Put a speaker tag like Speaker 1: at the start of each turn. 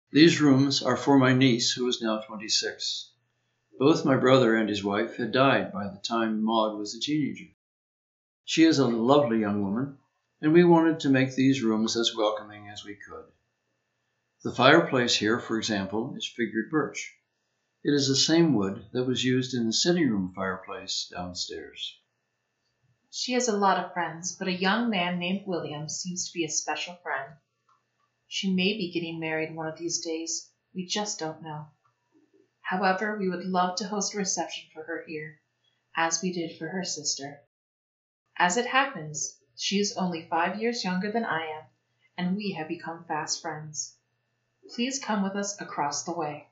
Speaker 1: These rooms are for my niece, who is now 26. Both my brother and his wife had died by the time Maud was a teenager. She is a lovely young woman, and we wanted to make these rooms as welcoming as we could. The fireplace here, for example, is figured birch. It is the same wood that was used in the sitting room fireplace downstairs.
Speaker 2: She has a lot of friends, but a young man named William seems to be a special friend. She may be getting married one of these days. We just don't know. However, we would love to host a reception for her here, as we did for her sister. As it happens, she is only 5 years younger than I am, and we have become fast friends. Please come with us across the way.